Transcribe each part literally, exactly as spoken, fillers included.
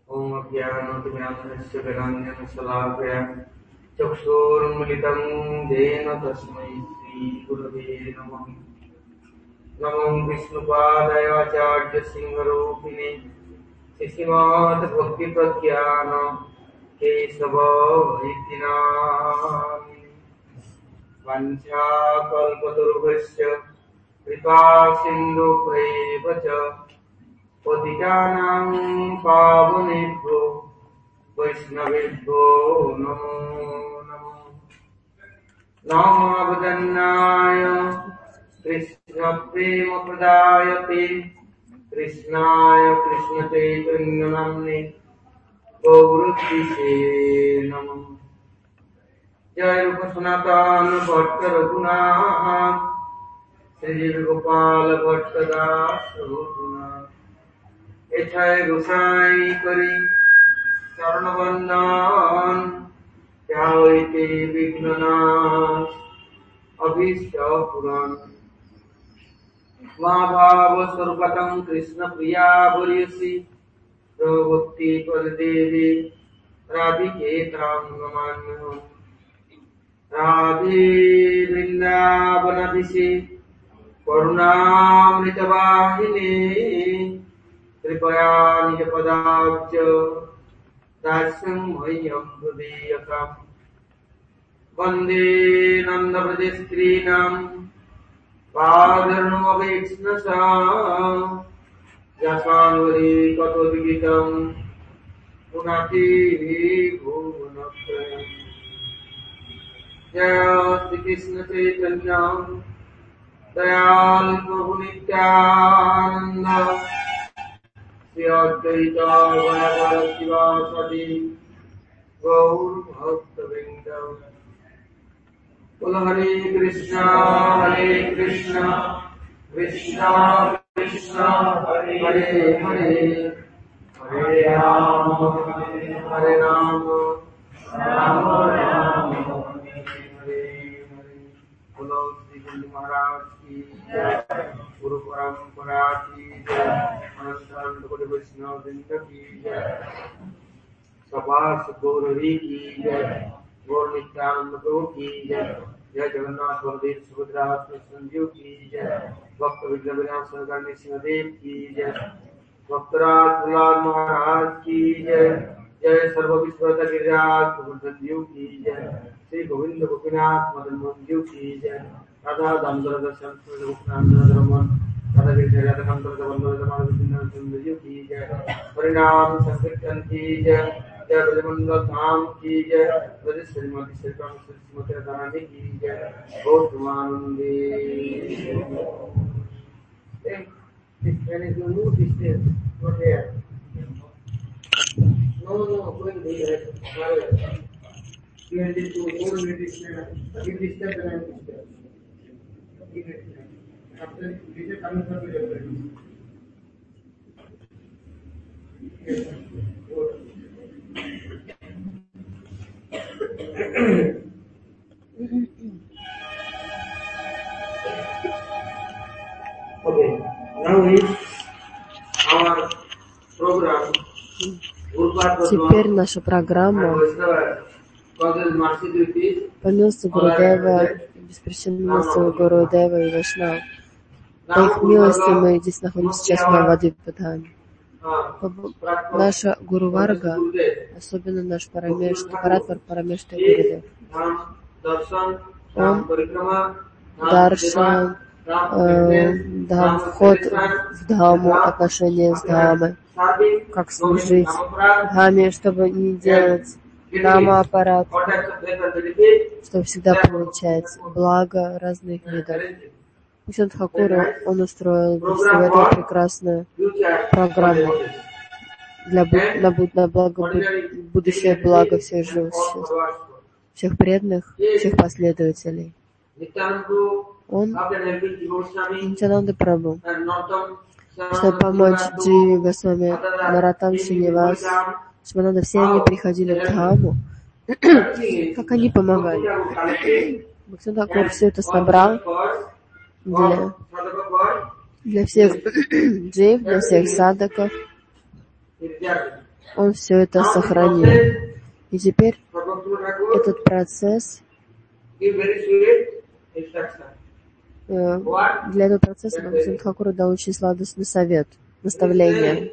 ओम अज्ञानतिमिरान्धस्य ज्ञानाञ्जनशलाकया चक्षुरुन्मिलितं येन तस्मै श्रीगुरवे नमः। नमो विष्णुपादाय आचार्यसिंहरूपिणे श्रीमद्भक्तिप्रज्ञान केशवैद्यनामिने। वाञ्छाकल्पतरुभ्यश्च कृपासिन्धुभ्यैव च पतितानां पावनेभ्यो वैष्णवेभ्यो नमो नमः। नामवदन्नाय कृष्णप्रेमप्रदायते कृष्णाय कृष्णचैतन्यनाम्ने गौरतीसे नमः। जय रूप सनातन भट्ट रघुनाथ श्री गोपाल भट्ट दास रघुनाथ एठाय गोसाई करी चरण वंदन ध्यायते विघ्ननाश अभीष्ट पुराण। महाभाव स्वरूपतम कृष्ण प्रिया भूरियसी प्रभक्ति प्रदेवी राधिके तां नमाम्यहम्। राधे वृंदावनाधीशे करुणामृतवाहिनी कृपया निजपदाब्ज दास्यं मह्यं हृदीयताम्। वन्दे नन्दव्रजस्त्रीणां पादर्णमवेक्ष्णसा यशान्वरी कटोद्गीतं पुनाति भुवनत्रयम्। जय श्री कृष्ण चैतन्य दयाल प्रभु नित्यानंद श्री अद्वैत गदाधर शिवासादि गौर भक्तवृंद। बोलो हरे कृष्णा हरे कृष्णा कृष्णा कृष्णा हरे हरे हरे राम हरे राम राम राम बोलो श्री गुरु महाराज की जय। गुरु परंपरा की जय। अनंत कोटि वैष्णव वृंद की जय। सभास गौरवी की जय। गौर नित्यानंद प्रभु की जय। जय जगन्नाथ बलदेव सुभद्रा संजीव की जय। भक्त विघ्न विनाशन करने सिंहदेव की जय। भक्तराज प्रहलाद महाराज की जय। जय सर्व विश्वता गिरिराज गोवर्धन जीव की जय। श्री गोविंद गोपीनाथ मदन मोहन जीव की जय। राधा दामोदर दर्शन रमन राधा गिरिजा राधा कांत वल्लभ जीव की जय। परिणाम संकीर्तन की जय। जय ब्रजमंडल धाम की जय। ब्रज श्रीमती श्रीमती राधारानी की जय। गौतमानंदे No, no, going to be right. You have to do more meditation. Give this step and this step. Give it. After this is coming from the reference. Okay, now is our program. Теперь наша программа по милости Гурудева, беспричинной Гурудева и Вайшнав. По их милости мы здесь находимся сейчас на Вадипадхане. Наша Гуру Варга, особенно наш Парамеш, Паратвар Парамешта Гурудев. Он Даршан, э, да, вход в Дхаму, отношения с Дхамой, как служить Дхаме, чтобы не делать Дхама-аппарат, чтобы всегда получать благо разных видов. Пусть Тхакуру он устроил для всего этого прекрасную программу для, на, на благо, будущее благо всех живых существ, всех преданных, всех последователей. Он, Нитянанда Прабху, чтобы помочь Дживи Госвами, Наратам Шинивас, Шмананда, все они приходили в Дхаму, как они помогали. Бхактиван Тхакур все это собрал для, для всех джив, для всех садаков, Он все это сохранил. И теперь этот процесс, э, для этого процесса Бхактивинода Тхакур дал очень сладостный совет, наставление.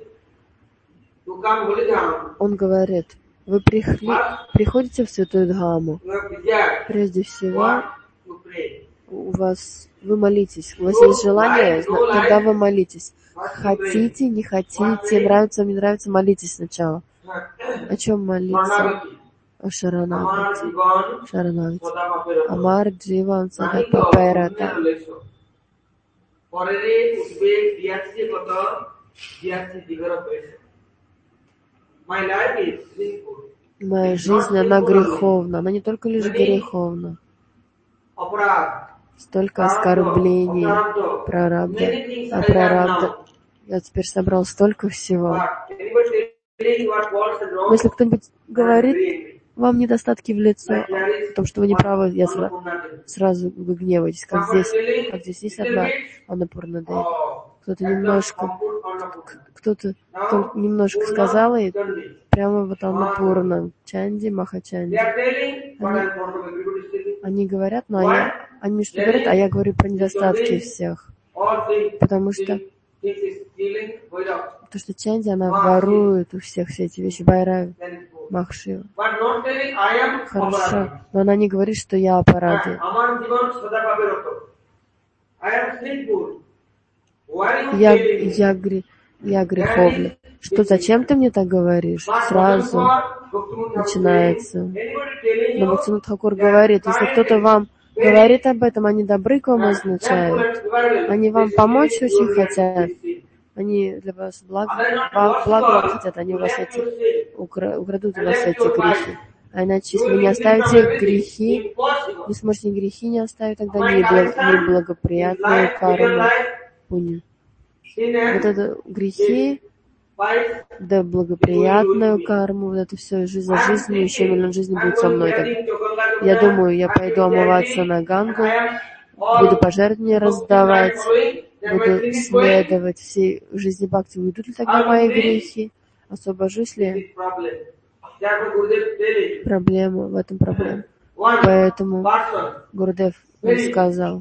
Он говорит: вы прихли, приходите в Святую Дхаму, прежде всего у вас, вы молитесь, у вас есть желание, тогда вы молитесь. Хотите, не хотите, нравится, не нравится, молитесь сначала. О чем молиться? О Шаранагати. Шаранагати. Амар Дживан Сада Паперата. Моя жизнь, она греховна. Она не только лишь греховна. Столько оскорблений, прарабда, а прарабда. Я теперь собрал столько всего. Но если кто-нибудь говорит вам недостатки в лицо, в том, что вы не правы, я сразу, сразу вы гневаетесь, как здесь, как здесь есть одна Аннапурна Деви. Кто-то немножко, кто-то кто немножко сказал, и прямо вот Аннапурна, Чанди, Махачанди. Они, они говорят, но я, они мне что говорят, а я говорю про недостатки всех. Потому что то, что Чанди, она ворует у всех все эти вещи, Байрави, Махшива. Хорошо, но она не говорит, что я аппарати. Я, я, я греховна. Что, зачем ты мне так говоришь? Сразу начинается. Но Бхактивинода Тхакур говорит, если кто-то вам говорит об этом, они добры к вам означают. Они вам помочь очень хотят. Они для вас благ, благо вам хотят, они у вас эти, укра, украдут у вас эти грехи. А иначе, если вы не оставите грехи, не сможете грехи не оставить, тогда неблагоприятную карму, пунью. Вот это грехи, да благоприятную карму, вот это все, жизнь за жизнью, еще миллион жизней будет со мной. Так. Я думаю, я пойду омываться на Гангу, буду пожертвования раздавать, буду следовать всей жизни бхакти. Уйдут ли тогда мои грехи? Освобожусь ли? Проблема, в этом проблема. Поэтому Гурудев сказал,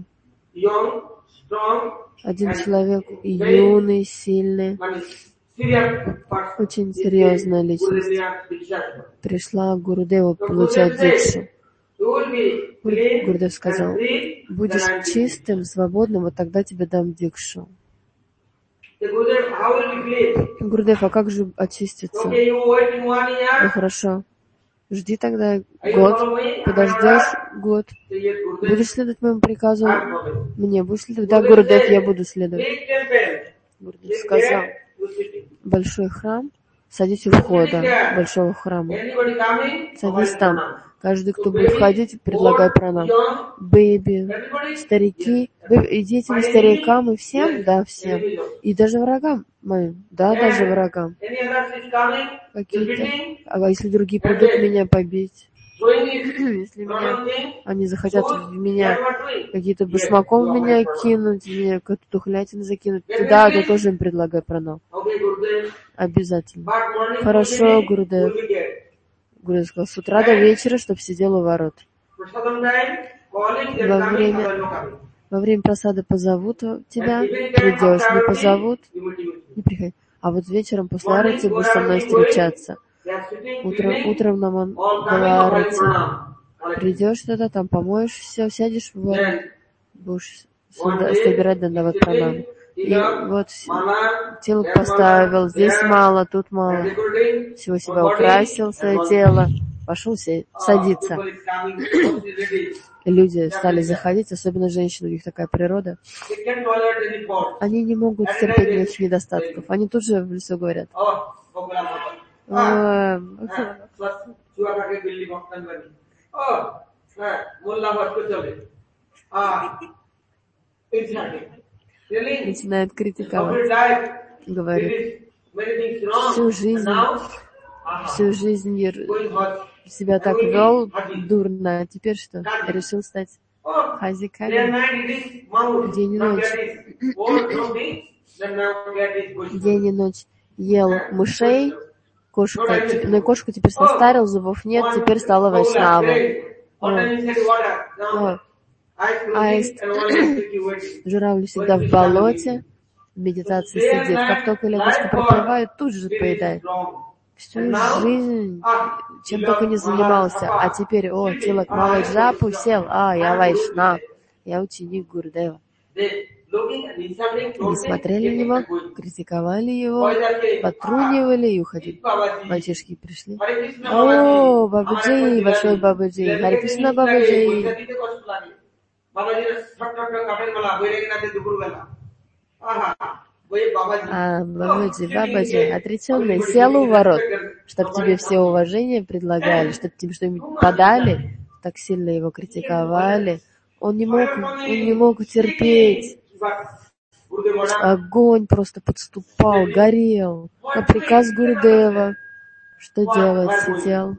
один человек юный, сильный, очень серьезная личность, пришла к Гурудеву получать дикшу. Гурудев сказал, будешь чистым, свободным, вот тогда тебе дам дикшу. Гурудев, а как же очиститься? Ну хорошо, жди тогда год, подождешь год, будешь следовать моему приказу, мне будешь следовать? Да, Гурудев, я буду следовать. Гурудев сказал, большой храм, садись у входа большого храма, садись там. Каждый, кто будет входить, предлагай пранам. Бэйби, старики, и детям, и старикам, и всем, да, всем. И даже врагам моим, да, даже врагам. Какие-то, а если другие придут меня побить? Если меня, они захотят в меня какие-то башмаком в меня кинуть, мне какую-то тухлятину закинуть, да, то тоже им предлагай пранам. Обязательно. Хорошо, Гурудев. Гурудев сказал, с утра до вечера, чтобы сидел у ворот. Во время, во время просады позовут тебя, придешь, не позовут, не приходи. А вот вечером после арати будешь со мной встречаться. Утром, утром нам была арати. Придешь туда, там помоешь все, сядешь в ворот, будешь собирать дандават пранам. И вот тело поставил, здесь мало, тут мало. Всего себя украсил, свое тело, пошел садиться. Люди стали заходить, особенно женщины, у них такая природа. Они не могут терпеть никаких недостатков. Они тут же в лицо говорят. Начинает критиковать. Говорит, всю жизнь, всю жизнь себя так вел дурно, а теперь что? Решил стать хазиками? День и ночь. День и ночь ел мышей, кошка, ну и кошку теперь состарил, зубов нет, теперь стала вайшнавой. Аист, журавль всегда в болоте, в медитации сидит. Как только лягушка проплывает, тут же поедает. Всю жизнь чем только не занимался. А теперь, о, Тилак Махараджапу сел, а, я вайшнав, я ученик Гурудева. Они смотрели на него, критиковали его, потрунивали и уходили. Мальчишки пришли. О, Бабаджи, большой Бабаджи, Харе Кришна Бабаджи. А Бабаджи, Бабаджи, отреченный, сел у ворот, чтоб тебе все уважение предлагали, чтоб тебе что-нибудь подали. Так сильно его критиковали. Он не мог, он не мог терпеть. Огонь просто подступал, горел. На приказ Гурудева. Что делать? Сидел.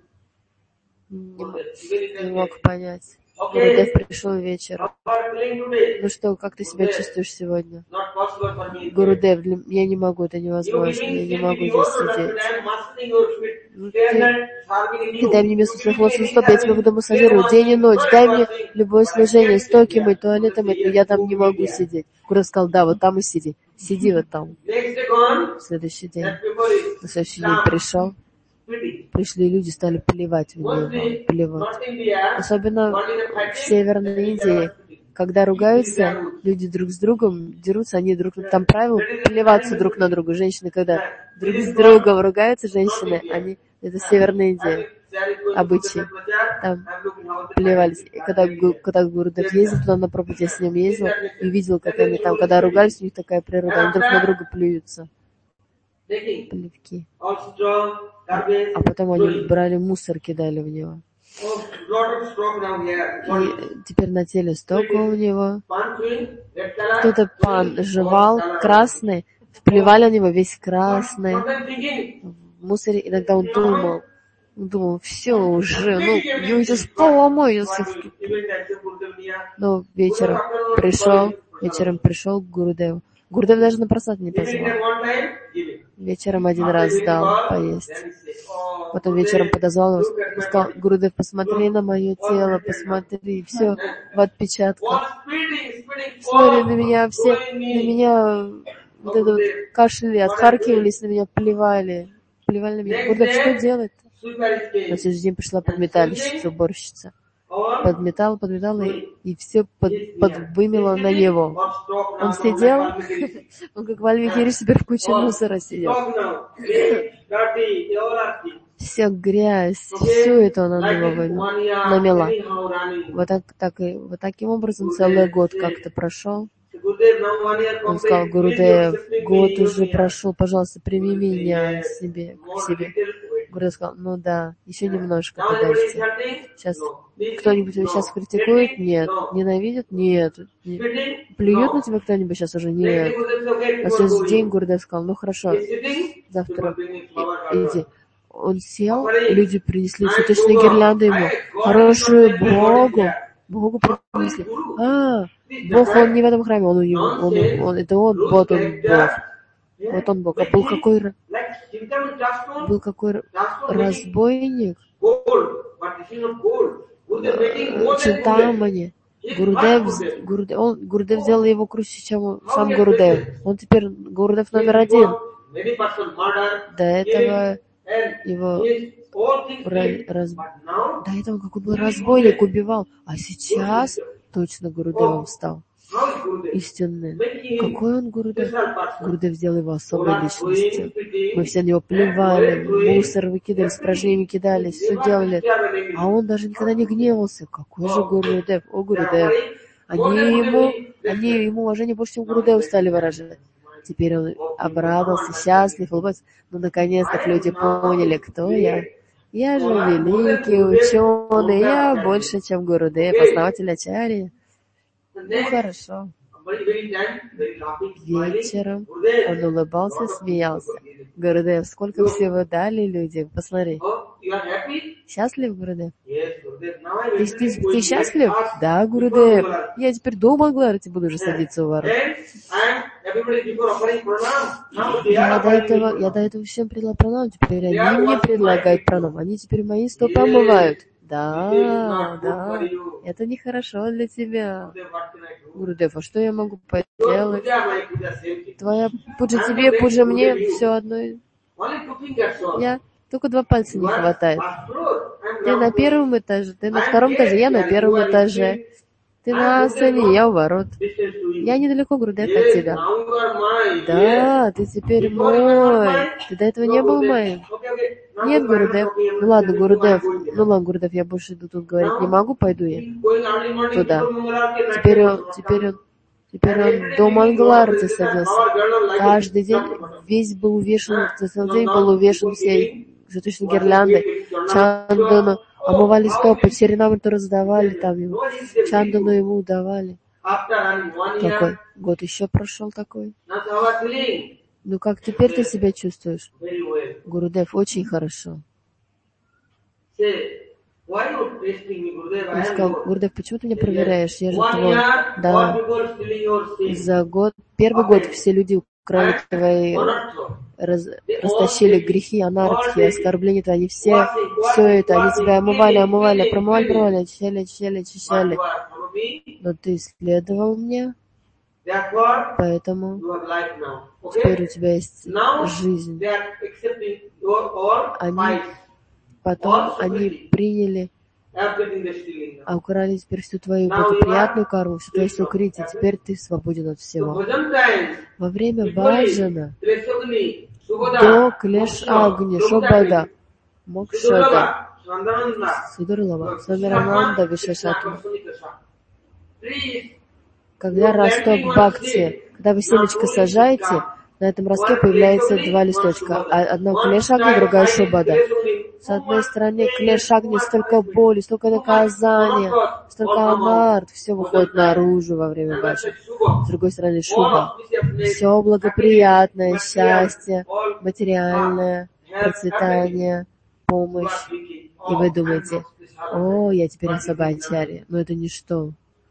Не, не мог понять. Гурудев пришел вечером. Ну что, как ты себя чувствуешь сегодня? Гурудев, для... я не могу, это невозможно. Я не могу здесь сидеть. Ну, ты... ты дай мне место своих лошадей стоп, я тебя буду массажировать день и ночь. Дай мне любое служение, стойки мыть, туалеты мыть, но я там не могу сидеть. Гурудев сказал, да, вот там и сиди. Сиди вот там. В следующий день. На следующий день пришел. Пришли люди, стали плевать в него, плевать. Особенно в Северной Индии, когда ругаются, люди друг с другом дерутся, они друг там правило плеваться друг на друга. Женщины, когда друг с другом ругаются, женщины, они это Северная Индия, обычаи. Там плевались. И когда, когда Гурудев ездил туда на проповедь, я с ним ездил и видел, как они там, когда ругались, у них такая природа, они друг на друга плюются. Плевки. А потом они брали мусор, кидали в него. И теперь на теле столько у него. Кто-то пан жевал, красный, вплевали в него весь красный. В мусоре иногда он думал, он думал, все уже, ну, я сейчас поломаю. Но вечером пришел, вечером пришел к Гурудеву. Гурудев даже на просад не позвал. Вечером один раз дал поесть. Потом вечером подозвал его и сказал, Гурудев, посмотри на мое тело, посмотри, все в отпечатках. Смотри на меня, все на меня вот это вот кашляли, отхаркивались, на меня плевали. Плевали на меня. Гурудев, что делать? На следующий день пришла подметальщица, уборщица. Подметала, подметала, и, и все под, подвымело на него. Он сидел, он как Вальмики Риши теперь в куче мусора сидел. Вся грязь, все это он на него намела. Вот, так, так, и, вот таким образом целый год как-то прошел. Он сказал, Гурудев, год уже прошел, пожалуйста, прими меня к себе. К себе. Гурудев сказал, ну да, еще немножко, подожди. Сейчас кто-нибудь сейчас критикует? Нет. Ненавидит? Нет. Плюет на тебя кто-нибудь сейчас уже? Нет. На следующий день Гурудев сказал, ну хорошо, завтра иди. Он сел, люди принесли цветочные гирлянды ему. Хорошую Богу. Богу принесли. А, Бог, он не в этом храме, он у него. Он, он, это он, вот он Бог. Вот он Бог. А был какой, был какой разбойник? Чинтамани. Гурудев, Гурудев, он, Гурудев сделал его круче, чем сам Гурудев. Он теперь Гурудев номер один. До этого его раз... до этого какой был разбойник, убивал. А сейчас точно Гурудевом стал. Истинный. Какой он Гурудев? Гурудев сделал его особой личностью. Мы все на него плевали, мусор выкидывали, с порожниями кидались, все делали. А он даже никогда не гневался. Какой же Гурудев? О, Гурудев. Они ему, они ему уважение больше, чем Гурудеву стали выражать. Теперь он обрадовался, счастлив, улыбается. Ну, наконец-то люди поняли, кто я. Я же великий ученый, я больше, чем Гурудев, основатель Ачарьи. Ну, хорошо. Вечером он улыбался, смеялся. Гурудев, сколько всего дали людям, посмотри. Счастлив, Гурудев? Ты, ты, ты счастлив? Да, Гурудев. Я теперь до Мангаларати буду уже садиться у ворот. Я до этого, я до этого всем предлагал пранам, теперь они мне предлагают пранам. Они теперь мои стопы омывают. Да, да, это нехорошо для тебя. Гурудев, а что я могу поделать? Твоя пуджа тебе, пуджа мне, все одно. Я только два пальца не хватает. Ты на первом этаже, ты на втором этаже, я на первом этаже. Ты на сцене, я у ворот. Я недалеко, Гурудев, от тебя. Да, ты теперь мой. Ты до этого не был моим. Нет, Гурудев. Ну ладно, Гурудев. Ну ладно, Гурудев, я больше тут говорить не могу, пойду я туда. Теперь он, теперь он, теперь он до Мангаларати садился. Каждый день весь был увешан, целый день был увешан всей цветочной гирляндой, чандану, омывали стопы, серенамриту раздавали там ему, чандану ему давали. Какой год еще прошел такой? Ну как теперь ты себя чувствуешь? Гурудев, очень хорошо. Он сказал, Гурудев, почему ты меня проверяешь? Я же твой. Да. За год, первый год все люди украли твои, раз, растащили грехи, анархии, оскорбления твои, они все, все это, они тебя омывали, омывали, промывали, промывали, очищали, очищали, очищали. Но ты следовал мне, поэтому теперь у тебя есть жизнь. Они, потом они приняли, а украли теперь всю твою благоприятную карму, всю твою сукрити, теперь ты свободен от всего. Во время баджана до клеш агни, шобада, мокшада, сударлава, самирананда, вишашатма. Когда росток бхакти, когда вы семечко сажаете, на этом ростке появляется два листочка. Одна клеш агни, другая шобада. С одной стороны, клеш агни, столько боли, столько наказания, столько анарт, все выходит наружу во время баджана. С другой стороны, шуба. Все благоприятное, счастье, материальное, процветание, помощь. И вы думаете, о, я теперь особая ачарья. Но это ничто.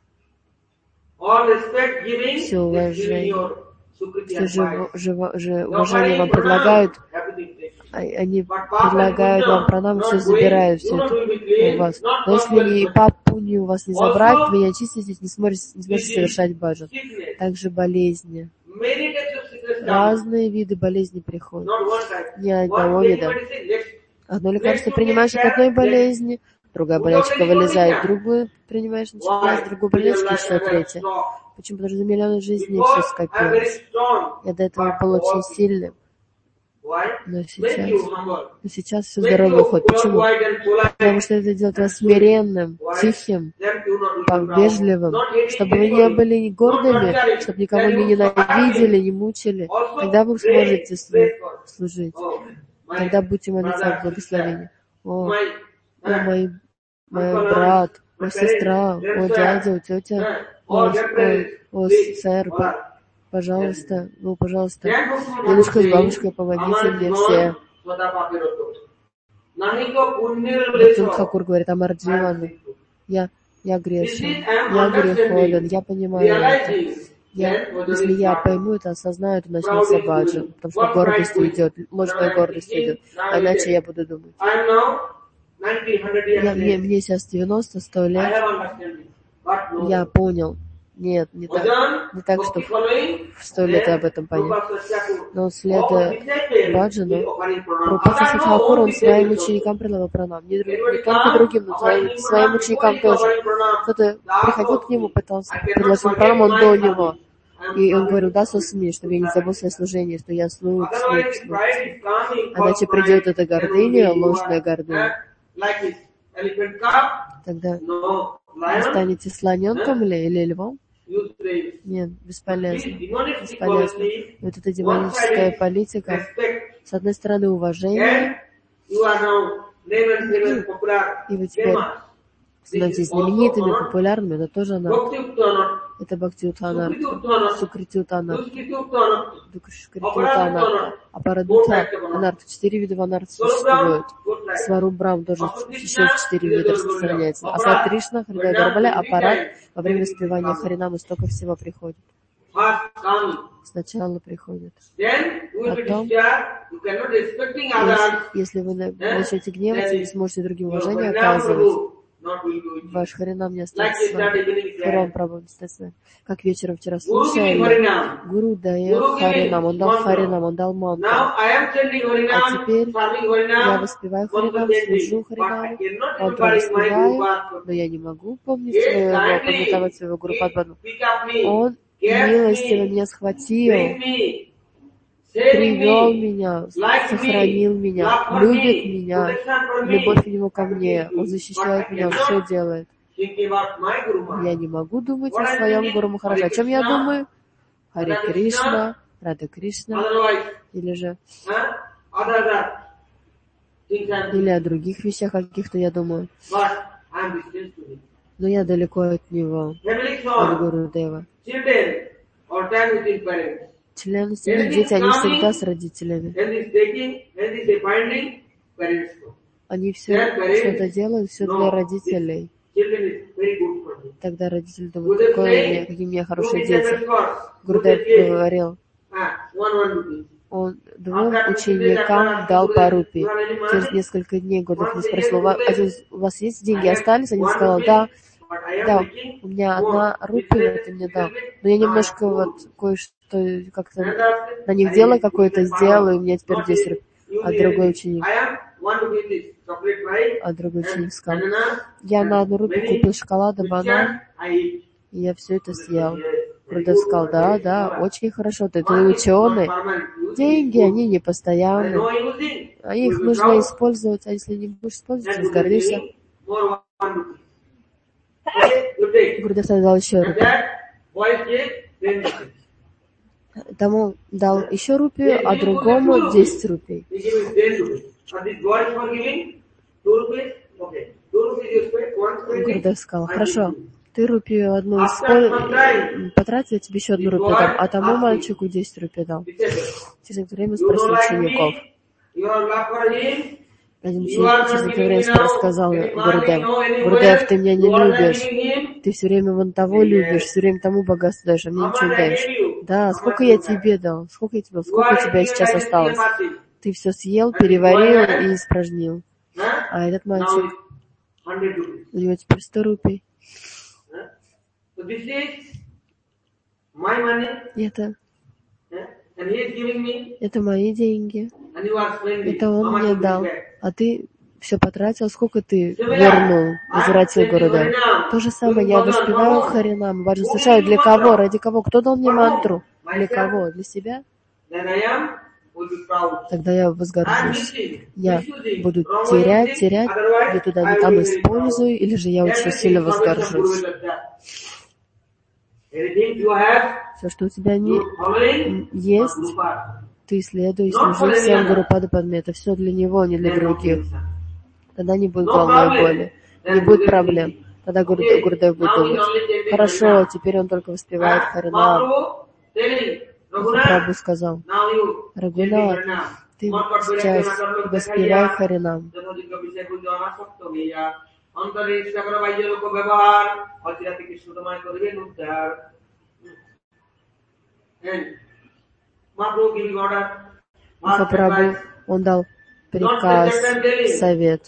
Все уважение, все же, же, же уважение вам предлагают, они предлагают вам пранам, все забирают, все это у вас. Но если и папу не у вас не забрать, вы не очиститесь, не сможете, не сможете совершать баджан. Также болезни. Разные виды болезней приходят. Ни одного вида. Одно лекарство принимаешь от одной болезни, другая болячка вылезает, другую принимаешь, начинаешь другую болячку, еще третья. Почему? Потому что за миллионы жизней все скопилось. Я до этого был очень сильным. Но сейчас, но сейчас все здорово выходит. Почему? Потому что это делает вас смиренным, тихим, вежливым, чтобы вы не были гордыми, чтобы никого не ненавидели, не мучили. Тогда вы сможете служить. Тогда будете молиться о благословении. О, о мой, мой брат, о сестра, о дядя, о тетя, о, о, о сэр, пожалуйста, ну, пожалуйста, дедушка с бабушкой, помогите мне все. Бхактин Тхакур говорит, Амардживану, я, я грешен, я греховен, я понимаю это. Я, если я пойму это, осознаю, то начнется баджан, потому что гордость уйдет, ложная гордость уйдет, а иначе я буду думать. Я, мне, мне сейчас девяносто, сто лет, я понял. Нет, не так, не так, что в сто лет я об этом понял. Но следуя баджану, Прабхупада Тхакур, он своим ученикам предлагал пранам. Не, не только другим, но своим, своим ученикам тоже. Кто-то приходил к нему, пытался предложить пранам, он до него. И он говорил, да, сосми, чтобы я не забыл свое служение, что я слуг, слуг, слуг. Иначе придет эта гордыня, ложная гордыня. Тогда вы станете слоненком или, или львом? Нет, бесполезно. Бесполезно. И вот эта демоническая политика, с одной стороны, уважение, и вы теперь становитесь знаменитыми, популярными, это тоже анарт. Это бхакти-юта анарт, сукрити-юта анарт, дукришкрити-юта анарт, апарадута анарт. Четыре вида анарт существуют. Сваруб Брахм тоже еще в четыре вида распространяется. Асад Кришна, Хридай Гарбаля, аппарат, во время воспевания Харинама столько всего приходит. Сначала приходит. Потом, если, если вы начнете гневаться, не сможете другим уважение оказывать, ваш Харинам не останется с вами. Харам Прабху не останется с вами. Как вечером вчера слушали, Гуру дает Харинам, он дал Харинам, он дал мантру. А теперь я воспеваю Харинам, служу Харинам, мантру воспеваю, но я не могу помнить своего, подготовить своего Гуру Падману. Он милостиво меня схватил, привел меня, сохранил меня, любит меня, любовь у него ко мне, он защищает меня, он все делает. Я не могу думать о своем Гуру Махараджи. О чем я думаю? Харе Кришна, Рада Кришна, или же или о других вещах каких-то я думаю. Но я далеко от него, от Гуру Дева. Члены семьи, дети, они всегда с родителями. Они все что-то делают, все для родителей. Тогда родители думают, какой, какие у меня хорошие дети. Гурудев говорил, он двум ученикам дал по рупии. Через несколько дней Гурудев не спросил, у вас есть деньги остались? Они сказали, да. Да, у меня одна рупия, ты мне дал. Но я немножко вот кое-что как-то на них дело какое-то сделала, и у меня теперь десять рупий. А другой ученик, а другой ученик сказал, я на одну рупию купил шоколада, банан, и я все это съел. Гурудев сказал, да, да, очень хорошо, ты, ты ученый. Деньги, они не постоянны. А их нужно использовать, а если не будешь использовать, разгордишься. Гурудев дал еще рупию. Тому дал еще рупию, а другому десять рупий. Гурудев сказал, хорошо, ты рупию одну используй, потратил, я тебе еще одну рупию дам, а тому мальчику десять рупий дал. Через некоторое время спросил учеников. Один ученик через некоторое время сказал Гурудев, Гурудев, ты меня не любишь, ты все время вон того любишь, все время тому богатство даешь, а мне ничего не даешь. Да, сколько я тебе дал, сколько я тебе дал, сколько у тебя сейчас осталось? Ты все съел, переварил и испражнил. А этот мальчик, у него теперь сто рупий. Это, это мои деньги. Это он мне дал. А ты все потратил, сколько ты вернул, возвратил Гурудев. То же самое, я воспеваю Харинам, важно слушаю, для кого, ради кого, кто дал мне мантру, для кого, для себя? Тогда я возгоржусь. Я буду терять, терять, я туда не там использую, или же я очень сильно возгоржусь. Все, что у тебя не есть, ты следуй, служи всем Гуру Падману. Это все для него, не для других. Тогда не будет головной боли, не будет проблем. Тогда Гурудев будет думать, хорошо, теперь он только воспевает Харинам. Прабху сказал, Рагунат, ты сейчас воспевай Харинам. Махапрабху, он дал приказ, совет.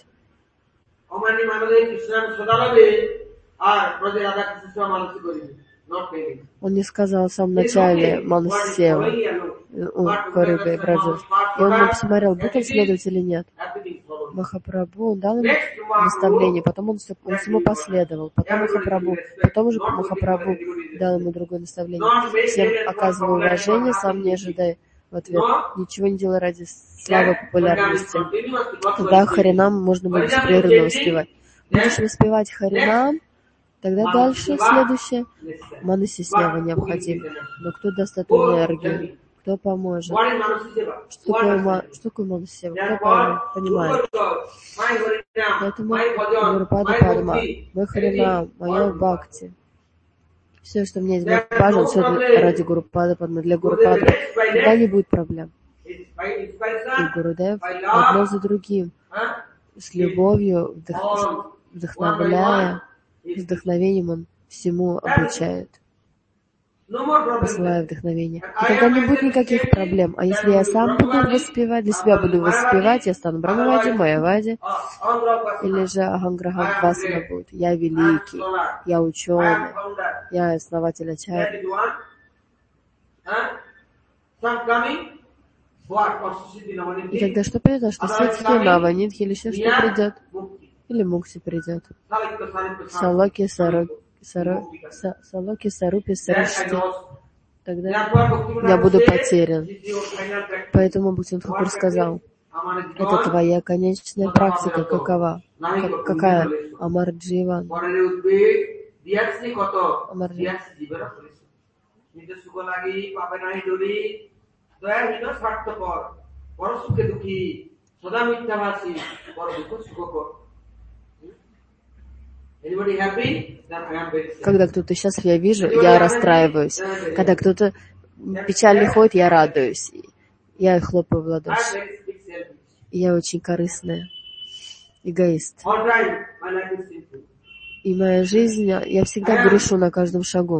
Он не сказал в самом начале Манасева, Корыга и Браджа. И он не посмотрел, будет он следовать или нет. Махапрабху, он дал ему наставление, потом он, он всему последовал. Потом Махапрабху, потом уже Махапрабху дал ему другое наставление. Всем оказывал уважение, сам не ожидая в ответ. Ничего не делай ради славы, популярности. Тогда Харинам можно будет беспрерывно воспевать. Будешь воспевать Харинам, тогда дальше, следующее, Манасева необходимо. Но кто даст эту энергию? Кто поможет? Что такое, что такое Манасева? Кто понимает? Поэтому Гуру Падма, мой Харинам, мое Бхакти. Все, что мне есть Бхакти, все ради Гуру Падма, для Гуру Падма. Тогда не будет проблем. И Гурудев одно за другим с любовью, вдох... вдохновляя, с вдохновением он всему обучает, посылая вдохновение. И тогда не будет никаких проблем. А если я сам буду воспевать, для себя буду воспевать, я стану Брахмавади, Майявади, или же Аханграхавасана будет. Я великий, я ученый, я основатель Ачарьи. И тогда что придет? Что Ситхи, Наванитхи или еще что придет? Или Мукти придет. Салоки, Сароки, Салоки, Сарупи, Сарашти. Тогда я буду потерян. Поэтому Бхактивинода Тхакур сказал, это твоя конечная практика какова? Как, какая? Амар Дживан. Амар Дживан. Когда кто-то счастлив, я вижу, я расстраиваюсь. Когда кто-то печально ходит, я радуюсь. Я хлопаю в ладоши. Я очень корыстная, эгоист. И моя жизнь, я всегда грешу на каждом шагу.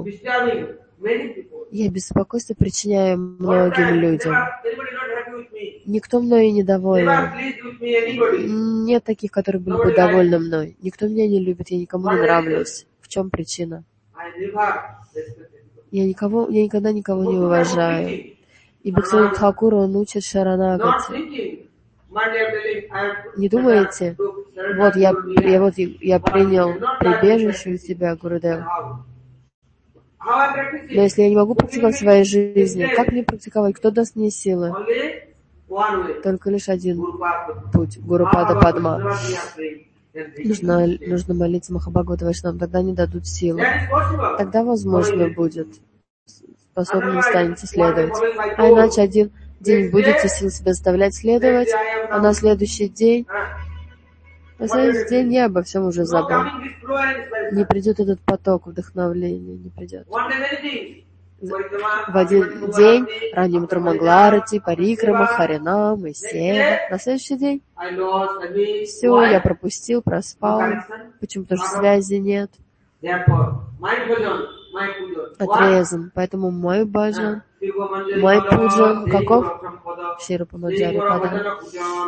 Я беспокойство причиняю многим людям. Никто мною недоволен. Нет таких, которые были бы довольны мной. Никто меня не любит, я никому не нравлюсь. В чем причина? Я, никого, я никогда никого не уважаю. И Бхактивинода Тхакур, он учит шаранагати. Не думаете, вот я, я, вот я принял прибежище у тебя, Гурудев. Но если я не могу практиковать в своей жизни, как мне практиковать? Кто даст мне силы? Только лишь один путь. Гурупада Падма. Нужно, нужно молиться Махабхагавата Вайшнавам, тогда они дадут силу. Тогда, возможно, будет. Способным станете следовать. А иначе один день будете сил себя заставлять следовать, а на следующий день, на следующий день я обо всем уже забыл. Не придет этот поток вдохновления, не придет. В один день ранним утром Мангаларати, Парикрама, Харинам и Сева. На следующий день все, я пропустил, проспал. Почему? Потому что связи нет. Отрезан. Поэтому мой баджан, мой пуджан, каков? Ширупа Маджари Пада.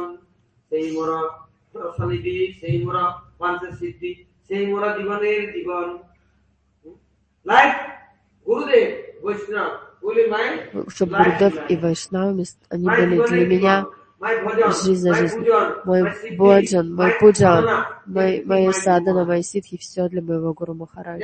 Чтобы Гурудев и Вайшнавы, они были для меня жизнь за жизнь. Мой баджан, мой пуджан, мой, мои садхана, мои ситхи, все для моего Гуру Махараджа.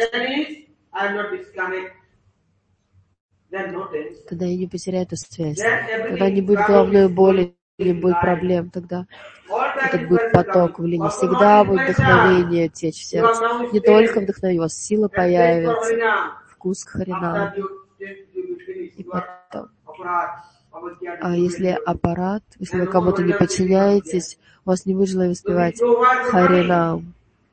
Тогда я не потеряю эту связь. Тогда не будет головной боли, не будет проблем. Тогда этот будет поток в линии. Всегда будет вдохновение течь в сердце. Не только вдохновение, у вас сила появится, вкус к Харинам. И потом. А если аппарат, если вы кому-то не подчиняетесь, у вас не будет желания воспевать Харинам.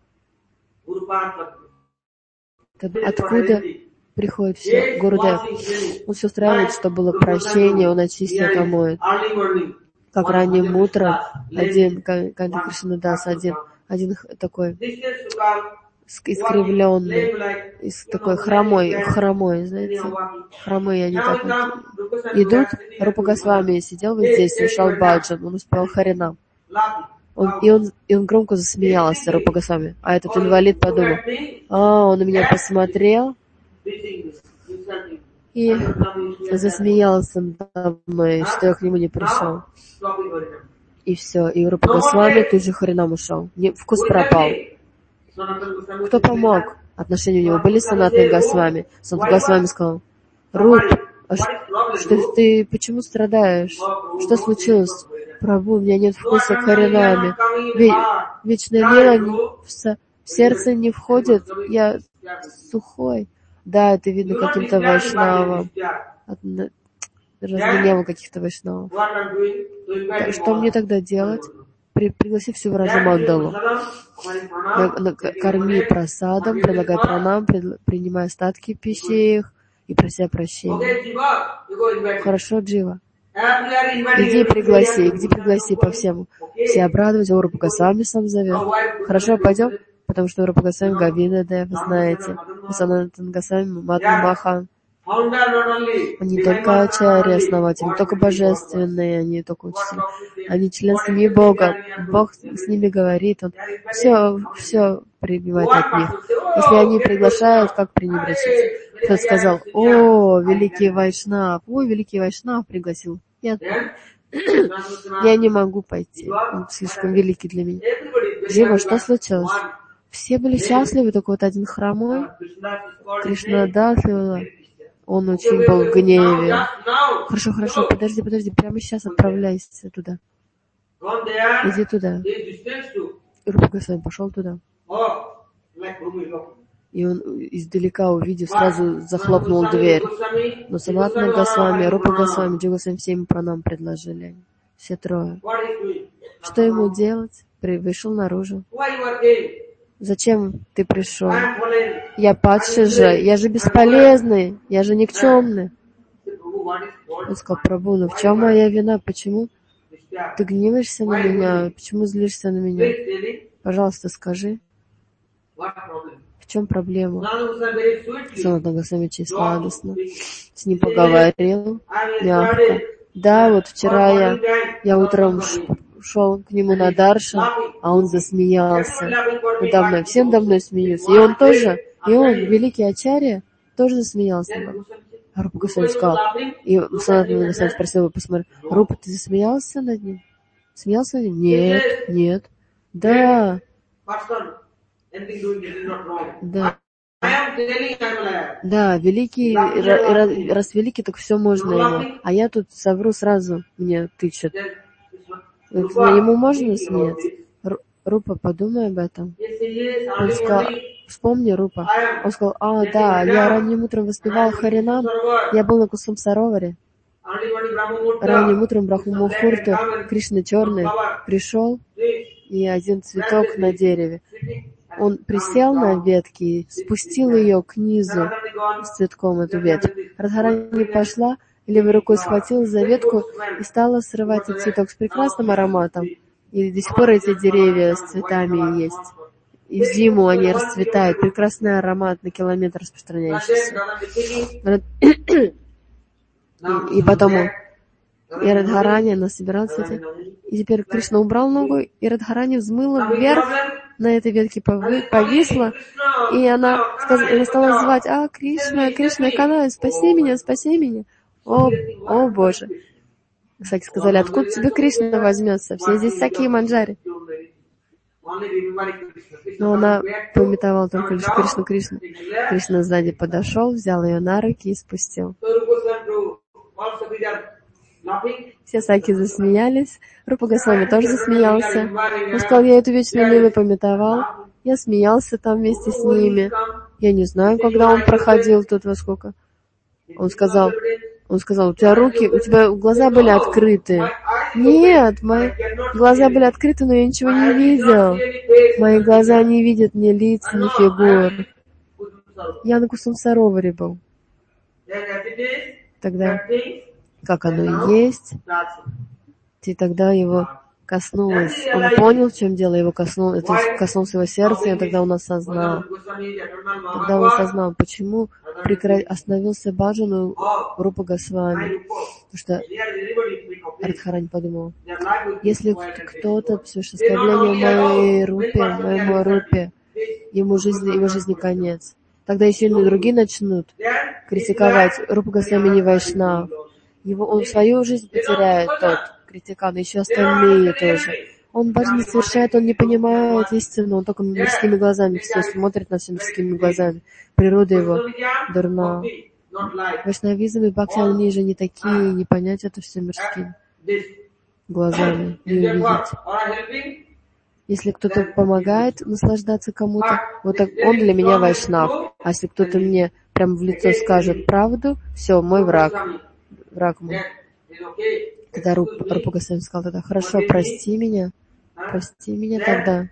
Откуда приходит все? Гурудев. Он все устраивает, чтобы было прощение, он очистил, омоет. Как ранним утром один Канта Кришнадас, один, один такой искривленный, такой хромой, хромой, знаете, хромые они так вот идут. Рупа Госвами сидел вот здесь, слушал баджан, он успел Харинам. Он, и, он, и он громко засмеялся, Рупа Госвами. А этот инвалид подумал, а, он на меня посмотрел и засмеялся надо мной, что я к нему не пришел. И все, и Рупа Госвами тут же Харинам ушел. Не, вкус пропал. Кто помог? Отношения у него были с Санатаной Госвами. Санатана Госвами сказал, Руп, а что ты, почему страдаешь? Что случилось? Прабху, у меня нет вкуса к Харинаме. Вечная лила в, в сердце не входит, я сухой. Да, это видно каким-то вайшнавам. Разгневал каких-то вайшнавов. Что мне тогда делать? При, пригласи всю Враджа Мандалу. Корми просадом, предлагай пранам, пред, принимай остатки пищи их и прося прощения. Хорошо, Джива. Иди пригласи, иди пригласи по всему. Все обрадуются, Рупа Госвами сам зовет. Хорошо, пойдем? Потому что Рупа Госвами Говинда Дев, знаете, Санатан Госвами Мадхва Махан. Они только ачарьи, основатели, не только божественные, они не только учителя. Они член семьи Бога. Бог с ними говорит, Он все, все принимает от них. Если они приглашают, как пренебречить? Кто сказал: о, великий Вайшнав, ой, великий Вайшнав пригласил. Я, я не могу пойти, он слишком великий для меня. Джива, что случилось? Все были счастливы, только вот один хромой, Кришнадас, он очень был в гневе. Хорошо, хорошо, подожди, подожди, прямо сейчас отправляйся туда. Иди туда. Рупа Госвами пошел туда. И он издалека, увидев, сразу захлопнул дверь. Но Санатана Госвами, Рупа Госвами, Джива Госвами все ему пранам предложили. Все трое. Что ему делать? Вышел наружу. Зачем ты пришел? Я падший же, я же бесполезный, я же никчемный. Он сказал: Прабху, ну в чем моя вина? Почему ты гневаешься на меня? Почему злишься на меня? Пожалуйста, скажи. В чем проблема? Санатана Госвами очень сладостно с ним поговорил, мягко. Да, вот вчера я, я утром шел к нему на даршан, а он засмеялся надо мной. Всем надо мной смеются. И он тоже, и он, великий ачарья, тоже засмеялся. А Рупа Госвами сказал, и Санатана Госвами спросил его, посмотри: Рупа, ты засмеялся над ним? Смеялся над ним? Нет, нет. Да. Да. Да, великий, раз великий, так все можно ему. А я тут совру сразу, мне тычет. Ему можно смеяться? Рупа, подумай об этом. Он сказал: вспомни, Рупа. Он сказал: а, да, я ранним утром воспевал Харинам, я был на Кусум Сароваре. Ранним утром Брахмамухурту, Кришна черный, пришел, и один цветок на дереве. Он присел на ветке и спустил ее к низу с цветком, эту ветку. Радхарани пошла, левой рукой схватила за ветку и стала срывать этот цветок с прекрасным ароматом. И до сих пор эти деревья с цветами есть. И в зиму они расцветают. Прекрасный аромат на километр распространяющийся. И, и потом он, и Радхарани, она собиралась этим. И теперь Кришна убрал ногу, и Радхарани взмыла вверх, на этой ветке повисла, и она, сказ... она стала звать: а, Кришна, Кришна, Канай, спаси меня, спаси меня. О, о Боже. Кстати, сказали: откуда тебе Кришна возьмется? Все здесь такие манджари. Но она пометовала только лишь Кришну, Кришну. Кришна сзади подошел, взял ее на руки и спустил. Все саки засмеялись. Рупа Госвами тоже засмеялся. Он сказал: я эту вечную лилу пометовал. Я смеялся там вместе с ними. Я не знаю, когда он проходил тут, во сколько. Он сказал, он сказал: у тебя руки, у тебя глаза были открыты. Нет, мои глаза были открыты, но я ничего не видел. Мои глаза не видят ни лиц, ни фигур. Я на Кусум Сароваре был. Тогда, как оно и есть, и тогда его коснулось. Он понял, в чем дело, его коснулось, это коснулось его сердца, и тогда он осознал. Тогда он осознал, почему прекра... остановился баджану Рупа Госвами. Потому что Радхарани подумал: если кто-то совершит оскорбление моей рупе, моему рупе, ему жизни, его жизни конец. Тогда еще и другие начнут критиковать: Рупа Госвами не Вайшнав. Его, он свою жизнь потеряет, тот критикан, еще остальные тоже. Он баджан не совершает, он не понимает истину, он только мирскими глазами все смотрит на все мирскими глазами. Природа его дурна. Вайшнавизм и бхакти, они же не такие, не понять это все мирскими глазами, не увидеть. Если кто-то помогает наслаждаться кому-то, вот так он для меня вайшнав. А если кто-то мне прямо в лицо скажет правду, все, мой враг. Враг мой. Тогда Рупа Госвами сказал тогда: хорошо, прости меня, прости меня тогда.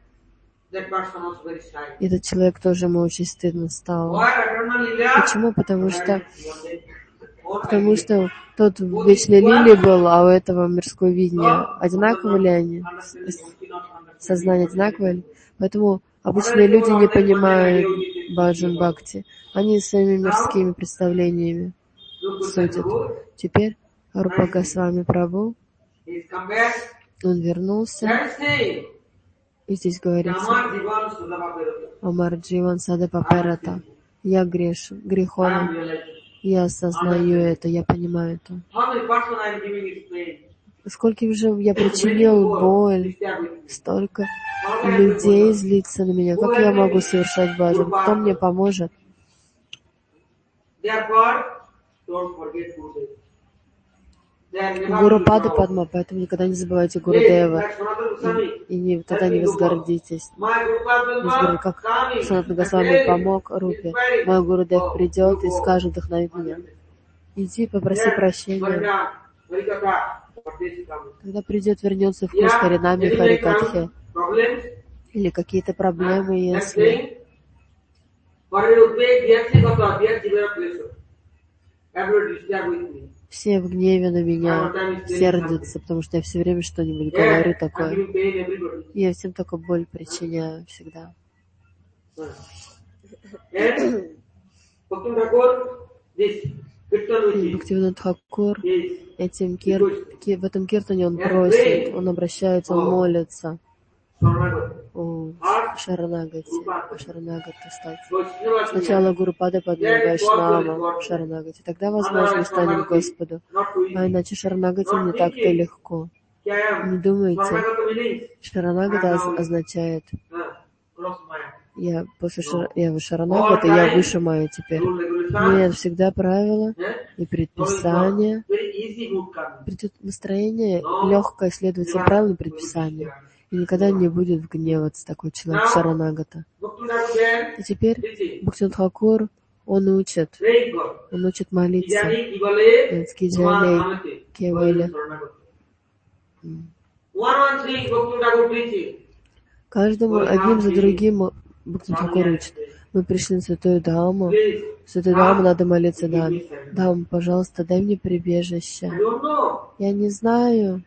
Этот человек тоже ему очень стыдно стало. Почему? Потому что Потому что тот в вечной лилии был, а у этого мирское видение. Одинаковы ли они? Сознание одинаковое ли? Поэтому обычные люди не понимают баджан бхакти. Они своими мирскими представлениями судят. Теперь Рупа Госвами Прабху, он вернулся, и здесь говорится Амар Дживан Сада Паперата. Я грешу, греховен. Я осознаю это, я понимаю это. Сколько уже я причинил боль, столько людей злится на меня. Как я могу совершать баджан? Кто мне поможет? Гуру Пада Падма, поэтому никогда не забывайте Гурудева. И, и не, тогда не возгордитесь. Не как Санатана Госвами помог Рупе. Мой Гурудев придет и скажет, вдохновит меня. Иди, попроси прощения. Когда придет, вернется вкус Харинами Харикатхе. Или какие-то проблемы, если... Все в гневе на меня сердятся, потому что я все время что-нибудь говорю такое. И я всем только боль причиняю всегда. Бхактивинода Тхакур этим кир... в этом киртане он просит, он обращается, он молится о Шаранагати, о Шаранагати стать. Сначала Гуру Пада Падма Вайшнава Шаранагати, тогда, возможно, мы станем Господу. А иначе Шаранагати не так-то легко. Не думайте, Шаранагата означает я после шар... я Шаранагата, я выше Майя теперь. Нет, всегда правила и предписания. Придет настроение легкое, следовать всем правилам и предписаниям. И никогда не будет гневаться такой человек Шаранагата. И теперь Бхактивинода Тхакур, он учит, он учит молиться. Каждому одним за другим Бхактивинода Тхакур учит. Мы пришли на Святую Дхаму. В Святую Дхаму надо молиться Дхам. Дхам, пожалуйста, дай мне прибежище. Я не знаю.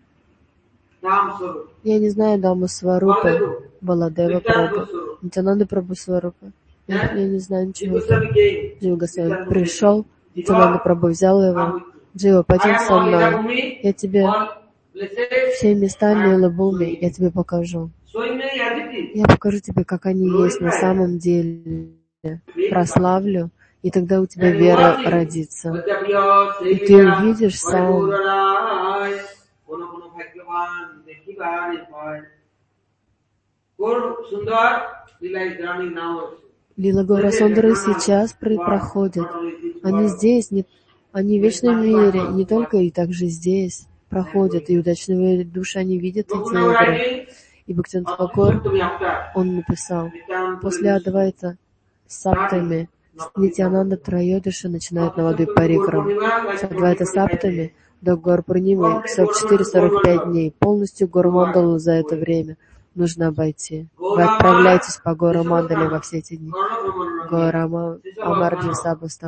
Я не знаю Дхамма Сварупа, Баладева Прабху, Нитянанда Прабху Сварупа. Я, я не знаю ничего. Джива Госвами пришел, Нитянанда Прабху взял его. Джива, пойдем со мной. Я тебе все места Лила-Буми, я тебе покажу. Я покажу тебе, как они есть на самом деле. Прославлю, и тогда у тебя вера родится. И ты увидишь сам. Лила Гора Сундары сейчас проходят. Они здесь, не, они в вечном мире, не только и также здесь проходят. И удачные души, они видят эти игры. И Бхактивинода Тхакур, он написал, после Адвайта Саптами, Нитьянанда Трайодиши начинает на воды Парикрам. С Адвайта Саптами до гор Пурнимы сорок четыре сорок пять дней. Полностью гору Мандалу за это время нужно обойти. Вы отправляетесь по гору Мандале во все эти дни. Гора Амарджи Сабастан.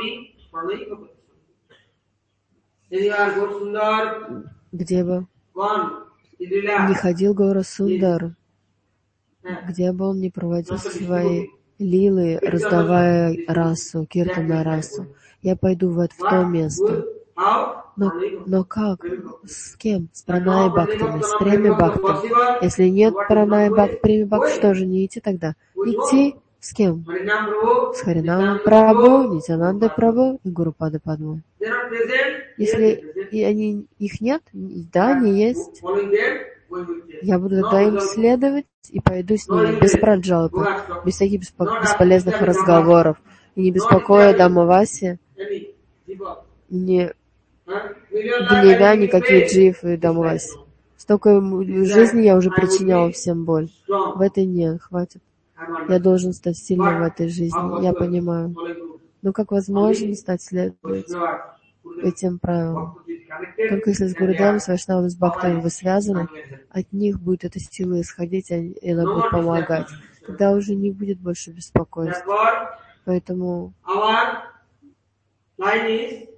Где бы не ходил Гора Сундар, где бы он не проводил свои лилы, раздавая расу, киртана расу, я пойду в это в то место. Но, но как? С кем? С Пранай Бхактами, с Преми Бхактами. Если нет Пранай Бхакт, Преми Бхакт, что же не идти тогда? Идти с кем? С Харинамом Прабху, Нитьянандой Прабху и Гуру Пада Падма. Если и они, их нет, да, они есть. Я буду тогда им следовать и пойду с ними без праджалпы, без всяких бесполезных разговоров. И не беспокоя Дамаваси, не гневя никакие дживы и Дамаваси. Столько жизни я уже причиняла всем боль. В этой нет, хватит. Я должен стать сильным в этой жизни, я понимаю. Но как возможно стать следовать этим правилам? Только если с Гурудевом, с Вайшнавом, с Бхактами вы связаны, от них будет эта сила исходить, и она будет помогать. Тогда уже не будет больше беспокойства. Поэтому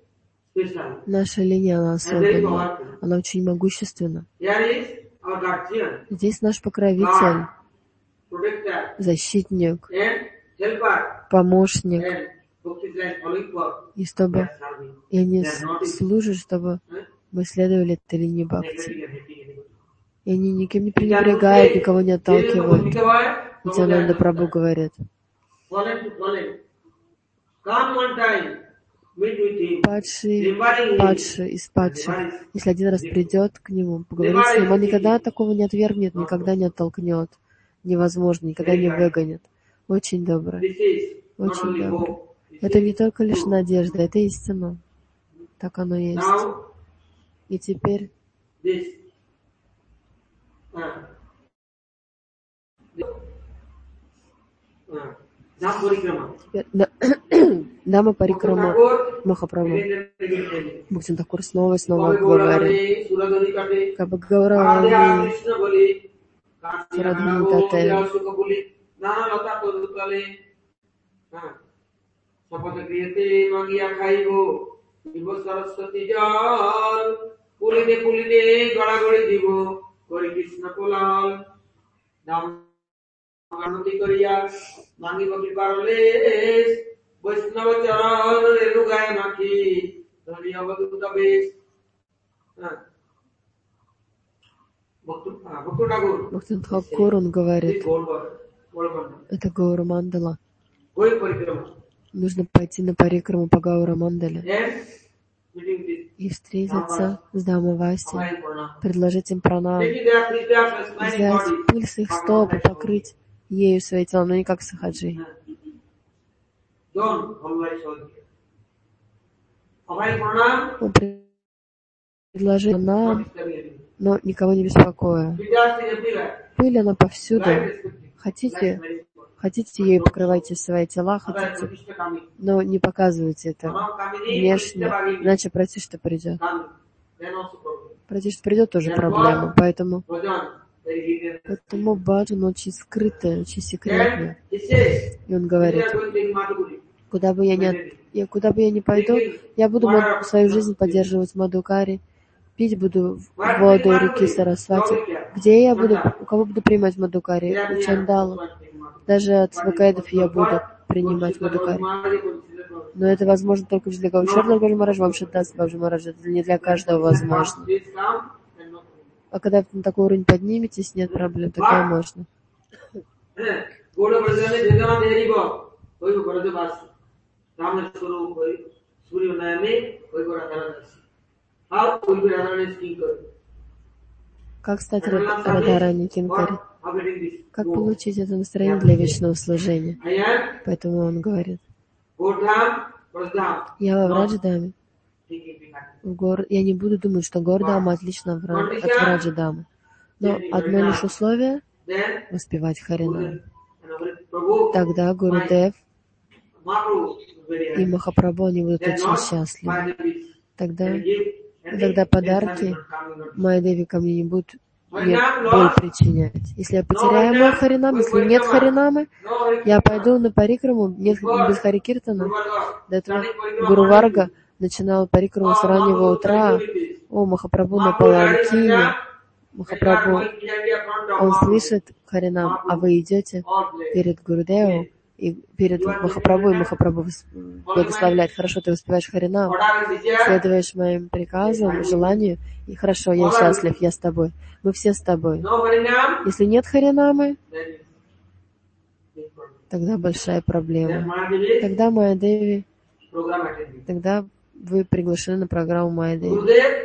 special. Наша линия, она And there is особенная, powerful. она очень могущественна. Here is our guardian, Здесь наш покровитель, God, protector, защитник, and helper, помощник. and bhakti is like following for И чтобы their serving. и они They are not служат, чтобы eh, мы следовали этой линии бхакти. neglecting and hating anybody. И они никем не If they are пренебрегают, to say, никого не there is a отталкивают. Bhakti Нитянанда Прабху говорит, fallen to fallen. Come one time, meet with him, падший, remembering him. падший из падших, если один раз придет к нему, поговорит с ним, он никогда такого не отвергнет, никогда не оттолкнет. Невозможно, никогда не выгонит. Очень добрый, This is not очень only добрый. hope. This Это is не только лишь truth. надежда, это истина. Так оно есть. Now, И теперь this. Uh, uh, Dham Parikrama. теперь да- Дама Парикрама Thakur, Махапрабху. again and again. Бхактин Такур снова и снова Bhave говорит. Gauravani, Suradhani Kate, Кабагауравани, Radha Krishna Bali, Suradhani Kanti Tate. Sukha Bali, Nana Lata Todutale. Sapata Kriyate Magiya Khaibo, Divo Saraswati Jal, Puline Puline Garagori Divo, Kori Krishna Kolal, Dam Ganati Koriya, Mangi Bhakti Parales, Vaishnava Charan, Renugaya Naki, Dhariya Vaduta Base. Bhakti Thakur, Бхактин Такур, он this говорит, gold one. это Гаура Мандала. Going Parikrama. Нужно пойти на Парикраму по Гаура Мандале Then, meeting with и встретиться с Дамой Васти, Amai Pranam. предложить им пранам, Taking their three steps and smiling взять body. пыль с их стоп и покрыть ею свои тела, но не как сахаджи. Don't always hold it. Amai Pranam, Он предложил not нам, disturbing anyone. но никого не беспокоя. Vidyas is everywhere. Пыль, она повсюду. Light is respected. Light Хотите, is very important. хотите ею покрывайте свои тела, Otherwise, хотите, Pratishta coming. но не показывайте это Now coming, внешне, Pratishta coming. иначе Пратишта придет. Coming. Then also problem. Пратишта придет, тоже проблема, поэтому, Bhajan, very hidden. поэтому баджан очень скрытый, очень Then секретный. he says, И он we говорит, are going to take Madhuri. куда бы я ни, я, куда бы я ни пойду, я буду ма- свою жизнь поддерживать Мадхукари, пить буду воду реки Сарасвати. Где я буду, у кого буду принимать Мадхукари? У Чандала. Даже от свакаидов я буду принимать Мадхукари. Но это возможно только для Гаушарда Баджи Мараджа, Вамшадас Баджи Мараджа. Это не для каждого возможно. А когда вы на такой уровень подниметесь, нет проблем, тогда можно. Как стать Рад- Радхарани Кинкари? Как получить это настроение для вечного служения? Поэтому он говорит, я во Враджадаме, в гор... я не буду думать, что Гордама отлично от Вра- от Враджадамы. Но одно лишь условие — воспевать Харинам. Тогда Гурудев и Махапрабху, они будут очень счастливы. Тогда, тогда подарки Майя-деви ко мне не будут мне боль причинять. Если я потеряю мой Харинам, если нет Харинамы, я пойду на Парикраму, нет без Харикиртана. До этого Гуру Варга начинал Парикраму с раннего утра. О, Махапрабху на Паланкине. Махапрабху, он слышит Харинам, а вы идете перед Гурудевом и перед Махапрабху, и Махапрабху благословляет. Хорошо, ты воспеваешь Харинам, следуешь моим приказам, желанию, и хорошо, я счастлив, я с тобой. Мы все с тобой. Если нет Харинамы, тогда большая проблема. Тогда Майя-деви, тогда вы приглашены на программу Майя-деви.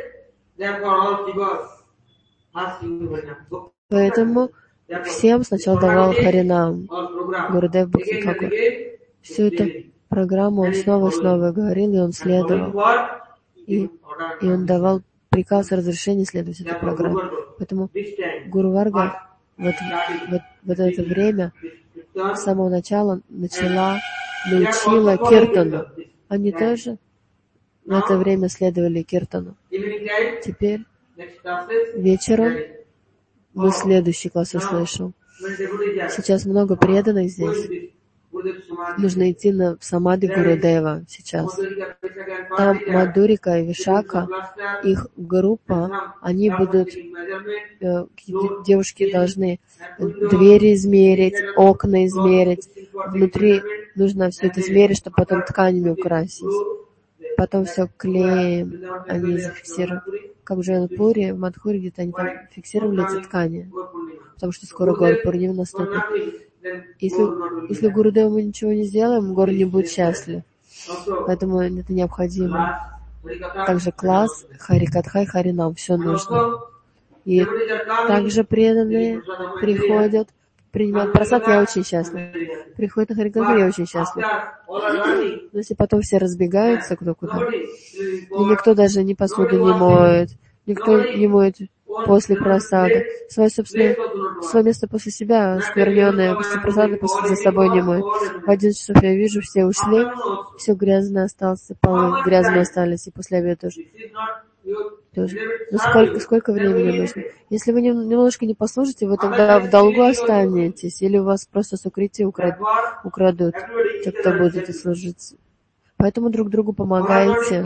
Поэтому всем сначала давал Харинам, Гурудев Бхакти Тхакур. Всю эту программу он снова и снова говорил, и он следовал. И, и он давал приказ и разрешение следовать этой программе. Поэтому Гуру Варга вот, вот, вот это время с самого начала начала, научила Киртану. Они тоже в это время следовали Киртану. Теперь вечером мы следующий класс услышим. Сейчас много преданных здесь. нужно идти на самадхи Гурудева сейчас. Там Мадурика и Вишака, их группа, они будут, э, девушки должны двери измерить, окна измерить, внутри нужно все это измерить, чтобы потом тканями украсить. Потом все клеем, они зафиксируют. Как в Джайанпуре, в Мадхуре, где-то они там фиксировали эти ткани, потому что скоро Гаур Пурнима наступит. Если, если Гурудеву мы ничего не сделаем, Гор не будет счастлив. Поэтому это необходимо. Также класс, Харикатха и Харинам, все нужно. И также преданные приходят, принимают просад, я очень счастлив. Приходят на Харикатху, я очень счастлив. Но если потом все разбегаются кто куда, и никто даже ни посуду не моет, никто не моет после просады, свое собственное, свое место после себя скверненное, после просады после за собой не моет. В одиннадцать часов я вижу, все ушли, все грязное осталось, полы грязные остались, и после обеда тоже. тоже. Ну сколько, сколько времени нужно? Если вы немножко не послушаете, вы тогда в долгу останетесь, или у вас просто сукрити украд, украдут, те, кто будете служить. Поэтому друг другу помогайте.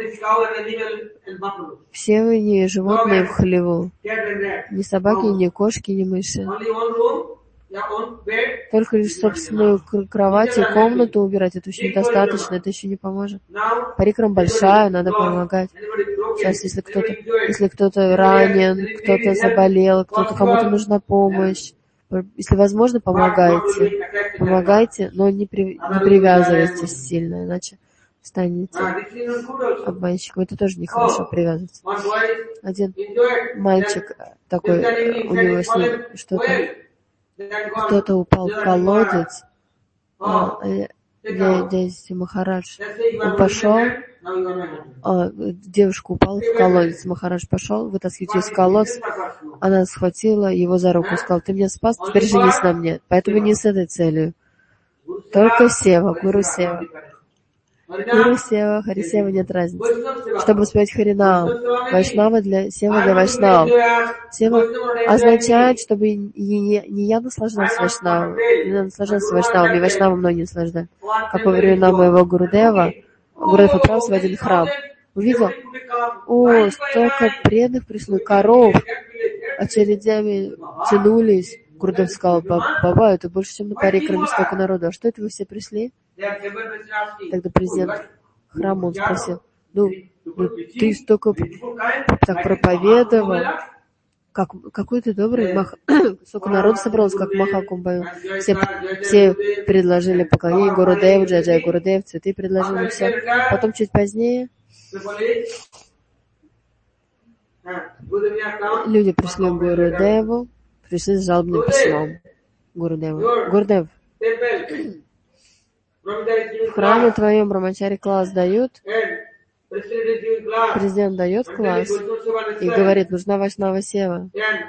Все вы не животные в хлеву. Ни собаки, ни кошки, ни мыши. Только лишь собственную кровать и комнату убирать, это еще недостаточно, это еще не поможет. Парикрам большая, надо помогать. Сейчас, если кто-то, если кто-то ранен, кто-то заболел, кто-то, кому-то нужна помощь, если возможно, помогайте. Помогайте, но не, при, не привязывайтесь сильно, иначе станете обманщиком. Это тоже нехорошо, привязываться. Один мальчик такой, у него с ним что-то, кто-то упал в колодец, а, Дяди Махарадж, он пошел, а, девушка упала в колодец, Махарадж пошел, вытаскивать ее из колодца, она схватила его за руку и сказала: ты меня спас, теперь женись на мне. Поэтому не с этой целью. Только Сева, Гуру Сева. Гуру Сева, Хари Сева, нет разницы. Чтобы спеть Харинам, Вайшнава для Сева для Вайшнава. Сева означает, чтобы не, не я наслаждался Вайшнавом, не я наслаждался Вайшнавом, и Вайшнавом многие наслаждают. Как во времена моего Гурудева, Гурудев отправился в один храм. Увидел, о, столько преданных пришло, коров, очередями тянулись. Гурудев сказал: баба, это больше, чем на парикраме столько народу. А что это вы все пришли? Тогда президент храма, он спросил: ну, ну ты столько так проповедовал, как, какой ты добрый, Маха... столько народу собралось, как Маха Кумбхаю. Все, все предложили поклонение Гурудеву, Джай-Джай Гурудев, цветы предложили, все. Потом чуть позднее люди пришли к Гурудеву, пришли с жалобным письмом Гурудеву. Гурудев, в храме твоем Брамачари класс дают, президент дает класс и говорит: нужна Вайшнава Сева.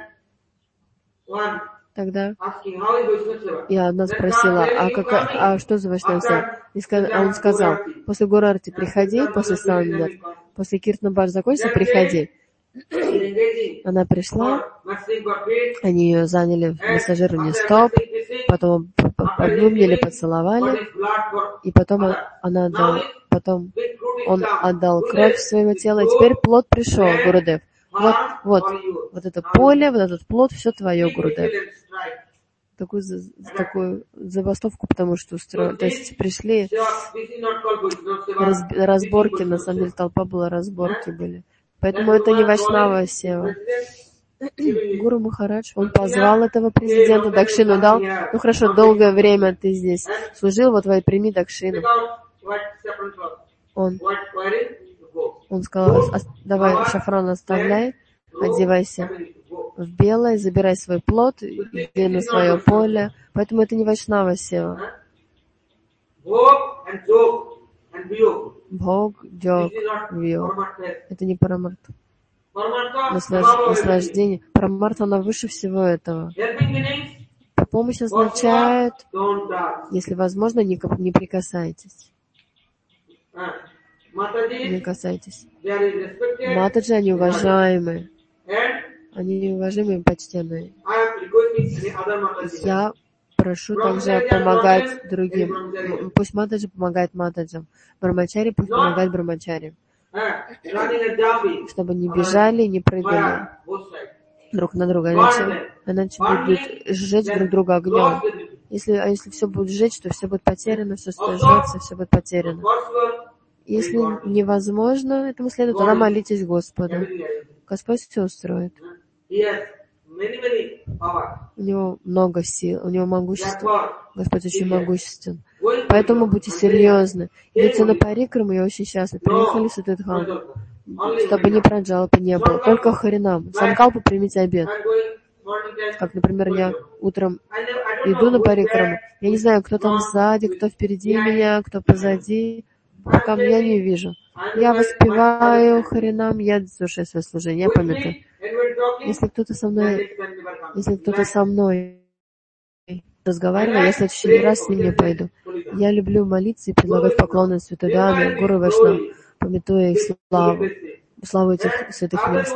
Тогда и одна спросила: а, как, а что за Вайшнава Сева? И сказ, а он сказал: после Гурарти приходи, после Сандер, после Киртана Баш закончится, приходи. Она пришла, они ее заняли в массажировании стоп, потом обняли, поцеловали, и потом она отдала, потом он отдал кровь своего тела, и теперь плод пришел, Гурудев. Вот, вот, вот это поле, вот этот плод, все твое, Гурудев. Такую, такую забастовку, потому что устроили, то есть пришли раз, разборки, на самом деле толпа была, разборки были. Поэтому это не Вайшнава Сева. Гуру Махарадж, он позвал этого президента, дакшину дал. Ну хорошо, долгое время ты здесь служил, вот твои прими дакшину. Он, он сказал: давай шафран оставляй, одевайся в белое, забирай свой плод, иди на свое поле. Поэтому это не Вайшнава Сева. Бог, Джог, Вьог. Это не Парамарта. Наслаж... Наслаждение. Парамарта, она выше всего этого. Помощь означает, если возможно, не, не прикасайтесь. Не касайтесь. Матаджи, они уважаемые. Они уважаемые и почтенные. Я прошу также помогать другим. Пусть Матаджи помогает Матаджам. Брамачари пусть помогает Брамачари. Чтобы не бежали, не прыгали друг на друга, иначе, иначе будут сжечь друг друга огнем. Если, а если все будет сжечь, то все будет потеряно, все сжется, все будет потеряно. Если невозможно этому следовать, тогда молитесь Господу. Господь все устроит. У него много сил, у него могущество. Господь очень могуществен. Поэтому будьте серьезны. Идите на парикраму, я очень счастлив. Приехали в Сатидхам, чтобы ни праджалпы не было, только Харинам. Санкалпу примите обед. Как, например, я утром иду на парикраму. Я не знаю, кто там сзади, кто впереди меня, кто позади. Пока я не вижу. Я воспеваю Харинам, я совершаю свое служение, я памятаю. Если кто-то со мной, если кто-то со мной разговаривает, я в следующий раз с ним не пойду. Я люблю молиться и предлагать поклоны Святой Даме, Гуру Вайшнав, памятуя их славу, славу этих святых мест.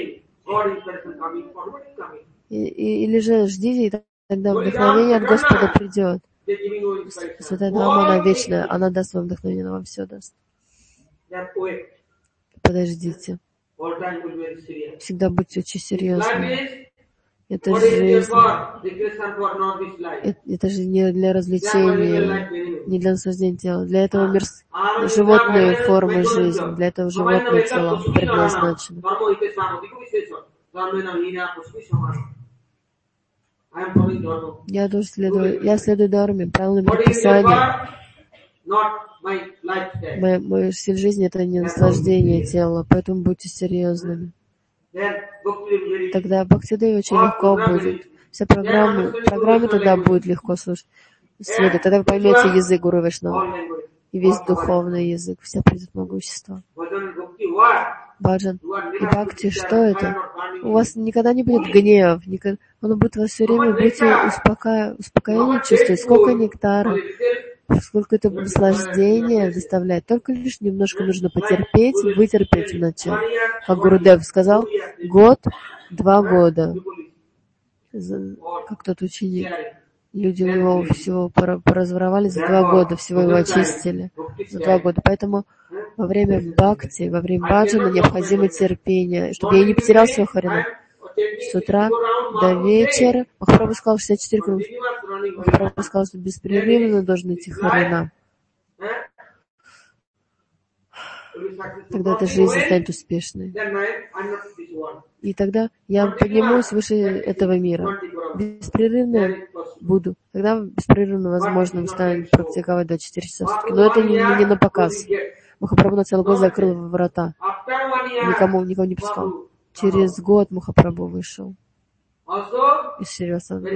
И, и, или же ждите, и тогда вдохновение от Господа придет. Святая Дама, она вечная, она даст вам вдохновение, она вам все даст. Подождите. Всегда будьте очень серьезными. Это жизнь. Это, это же не для развлечения, не для наслаждения тела. Для этого мир, животные формы жизни, для этого животные тела предназначены. Я тоже следую, я следую Дharме, правилам предписаниям. Мой, мой стиль жизни — это не наслаждение тела, поэтому будьте серьезными. Тогда Бхактидеви очень легко будет. Все программы, программы тогда будет легко слушать. Следует. Тогда вы поймете язык Гуру Вайшнава. И весь духовный язык. Все придет могущество. Баджан и Бхакти, что это? У вас никогда не будет гнев. Никогда... Он будет вас все время, будете успока... успокоение чувствовать. Сколько нектара, сколько это наслаждения доставляет. Только лишь немножко нужно потерпеть, вытерпеть вначале. Как Гурудев сказал, год, два года. Как тот ученик. Люди у него всего поразворовали, за два года всего его очистили. За два года. Поэтому во время бхакти, во время баджана необходимо терпение, чтобы я не потерял свой харина. С утра до вечера. Махапрабху сказал шестьдесят четыре круга. Махапрабху сказал, что беспрерывно должен идти харина. Тогда эта жизнь станет успешной. И тогда я поднимусь выше этого мира. Беспрерывно буду. Тогда беспрерывно возможно станет практиковать двадцать четыре часа в сутки. Но это не, не на показ. Махапрабху на целый год закрыл врата. Никому, никого не пускал. Через год Махапрабху вышел из серьезного.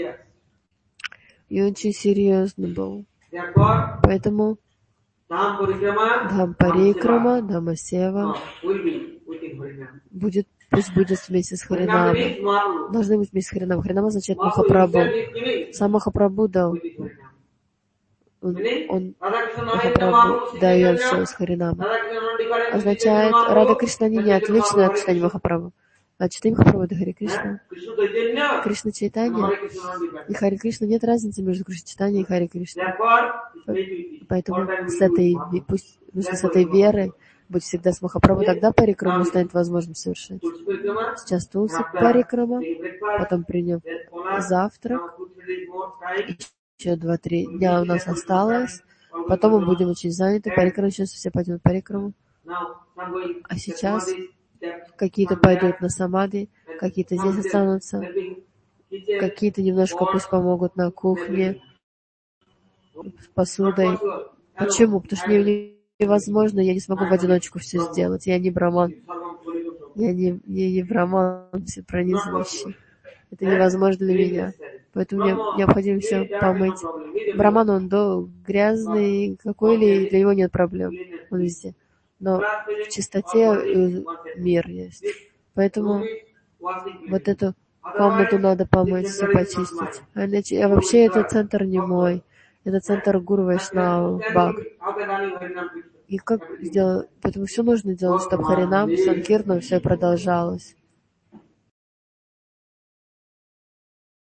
И очень серьезный был. Поэтому Дхам Парикрама, Дхама Сева будет, пусть будет вместе с Харинамом. Должны быть вместе с Харинамом. Харинам означает Махапрабху. Сам Махапрабху дал. Он, он Махапрабху дает все с Харинамом. Означает, Рада Кришна не отличны от читания Махапрабху. А читание Махапрабху — это Хари Кришна. Кришна Чайтанья и Хари Кришна, нет разницы между Кришна Чайтаньей и Хари Кришна. Поэтому с этой, пусть, с этой верой будь всегда с Махапрабху, тогда парикраму станет возможным совершить. Сейчас Тулси парикрама, потом принем завтрак, еще два-три дня у нас осталось, потом мы будем очень заняты, парикрама, сейчас все пойдем в парикраму. А сейчас какие-то пойдут на самадхи, какие-то здесь останутся, какие-то немножко пусть помогут на кухне с посудой. Почему? Потому что невозможно, я не смогу в одиночку все сделать. Я не браман. Я не, не, не браман, все пронизывающий. Это невозможно для меня. Поэтому мне необходимо все помыть. Браман, он до грязный, какой ли, для него нет проблем. Он везде. Но в чистоте мир есть. Поэтому вот эту комнату надо помыть, все почистить. А, иначе, а вообще это центр не мой. Это центр Гуру Вайшнава, Бхакти. И как сделать? Поэтому все нужно делать, чтобы Харинам, Санкиртан, все продолжалось.